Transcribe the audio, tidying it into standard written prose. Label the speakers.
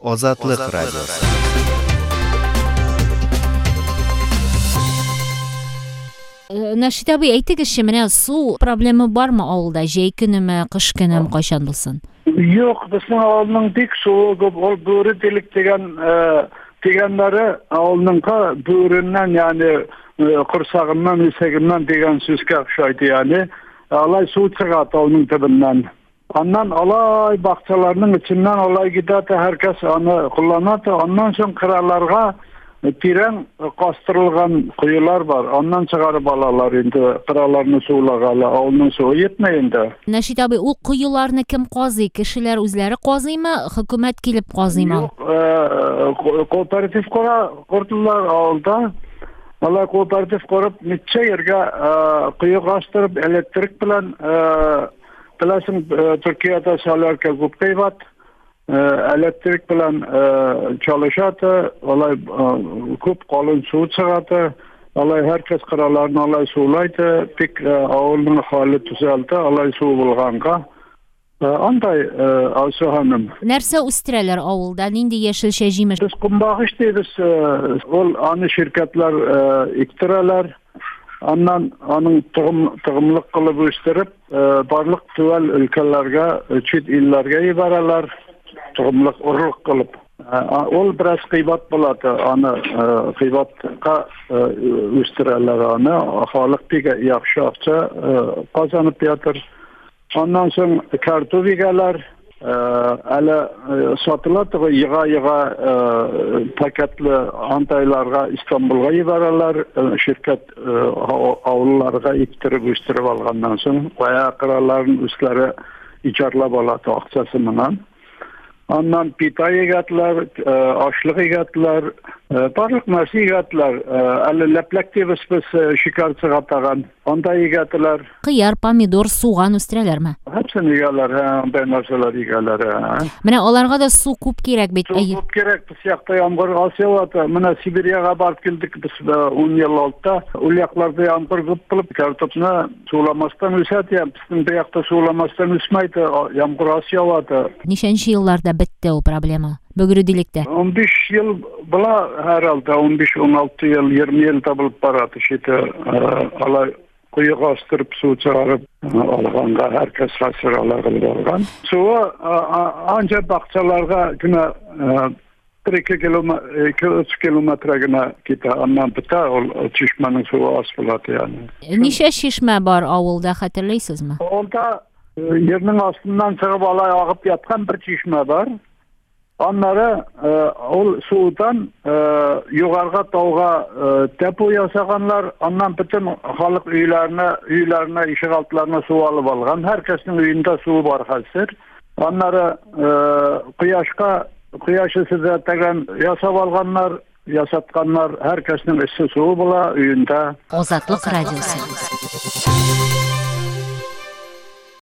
Speaker 1: Ozodlik radiosi.
Speaker 2: Naşit abi aytыңызчы, менә су проблема бармы авылда? Җәй көнеме, кыш көнеме кайчан булсын?
Speaker 3: Yok, bizim avlunun dik soğuğu, o böğrü delik degenleri avlunun böğründen yani kursağından, üseginden degen süzge akşaydı yani. Alay su çıkarttı avlunun tabinden. Ondan alay bakçalarının içinden alay giderdi, herkes onu kullanırdı. Ondan sonra kırarlarga tiren kastırılgan kuyular var. Ondan çıkarıp alalar indi. Kıralarını suğlagalı. Onun suğu yetmeyindi.
Speaker 2: Naşit abi, o kuyularni kim qazıy? Kişiler özleri qazıyma, hükümet kelip qazıyma?
Speaker 3: Yok, kooperatif kurdular avulda. Valla kooperatif kurup neçe yerge kuyu kastırıp elektrik bilen bilesin Türkiye'de salarka gupkayvat. Elektrik bilen çalışatı, olay kup kalın su çıkartı, olay herkes kıralarını olay sulaydı, pek avulun hali düzeldi, olay su bulganka. Anday Asu hanım.
Speaker 2: Nerse üstüreler avulda, nindi yeşil şejimiz?
Speaker 3: Biz kumbağış deyiriz, anı şirketler iktiralar, onun tığımlık kılıp üstürüp, barlık tüvel ülkelerge, çit illerge ibaralar, to'g'imliq urug' qilib ol biraz qiybat bo'ladi ani qiybatga o'stiradilar ani aholiga yaxshi ақша qozonib yotir. Ondan so'ng kartof egalar ala sotiladi yig'a paketli antaylarga Istanbulga yuboradilar, shirkat ovullarga ektirib o'stirib olgandan so'ng qo'yaqiralarning ustlari ijarlab oladi ақшасы bilan. Ondan pita egatlar, aşlıq egatlar, barlıq narsa egatlar. Əli ləplək deyimiz biz şikarçı qatağan. Onda egatlar.
Speaker 2: Qiyar, pomidor, soğan üstürelermi?
Speaker 3: Hepsini egatlar, onday narsalar egatlar.
Speaker 2: Mene olarga da su ko'p kerak bit.
Speaker 3: Su ko'p kerak, biz yoqda yomg'ir osyapti. Mene Sibiriyaga borib keldik biz 10 yil oldida. U yoqlarda yomg'ir ko'p qilib kartofni suvlamasdan o'sadi. Bizning bu yoqda suvlamasdan o'smaydi, yomg'ir osyapti.
Speaker 2: Nishanchi yillarda bitti o problema. Bögürüdilikte.
Speaker 3: 15 yıl bula herhalde 15-16 yıl 20 yıl da bulup baradı işte alay kuyu kastırıp su çağırıp alğanga herkes hasır alağılı olgan. Suyu ancak bakçalarga güne 2-3 kilometre güne gita ondan bita çeşmenin suyu az buladı yani.
Speaker 2: Nişe şişme var avulda hatırlaysınız mı?
Speaker 3: Orada yerinin astından çıkıp alay ağıp yatkan bir çeşme var. Onları ol sudan yukarıga tauga depo yasaganlar, ondan bütün halk üylerine, işik altlarına su alıp algan. Herkesin üyünde su var hazır. Onları kıyaşı size tegen yasap alganlar, yasatkanlar, herkesin ısı suyu bula üyünde.
Speaker 2: Ozodlik radiosi.